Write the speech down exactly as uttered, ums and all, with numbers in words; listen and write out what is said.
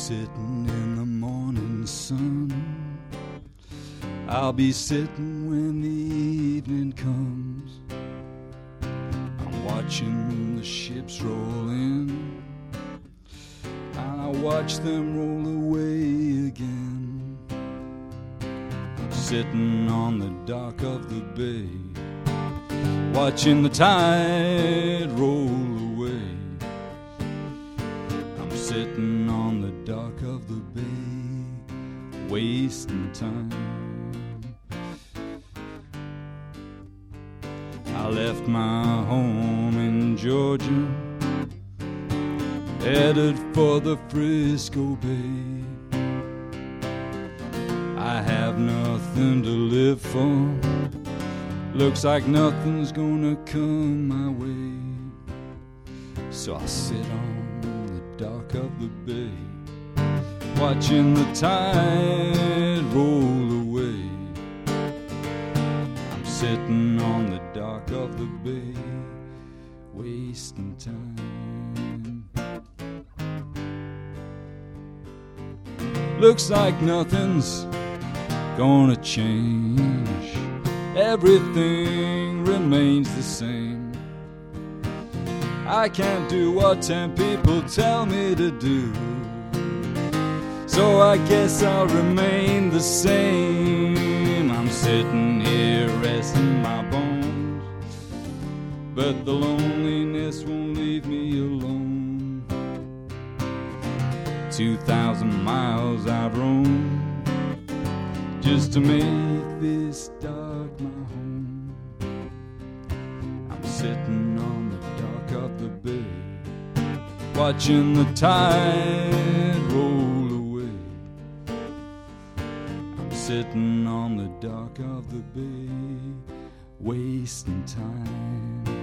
sitting in the morning sun. I'll be sitting when the evening comes. I'm watching the ships roll in, and I watch them roll away again. I'm sitting on the dock of the bay, watching the tide roll away. I'm sitting on the dock of the bay, wasting time. I left my home in Georgia, headed for the Frisco Bay. I have nothing to live for, looks like nothing's gonna come my way. So I sit on the dock of the bay, watching the tide roll away. I'm sitting on the dock of the bay, wasting time. Looks like nothing's gonna change, everything remains the same. I can't do what ten people tell me to do, so I guess I'll remain the same. I'm sitting here resting my bones, but the loneliness won't leave me alone. Two thousand miles I've roamed just to make this dock my home. I'm sitting on the dock of the bay, watching the tide roll away. I'm sitting on the dock of the bay, wasting time.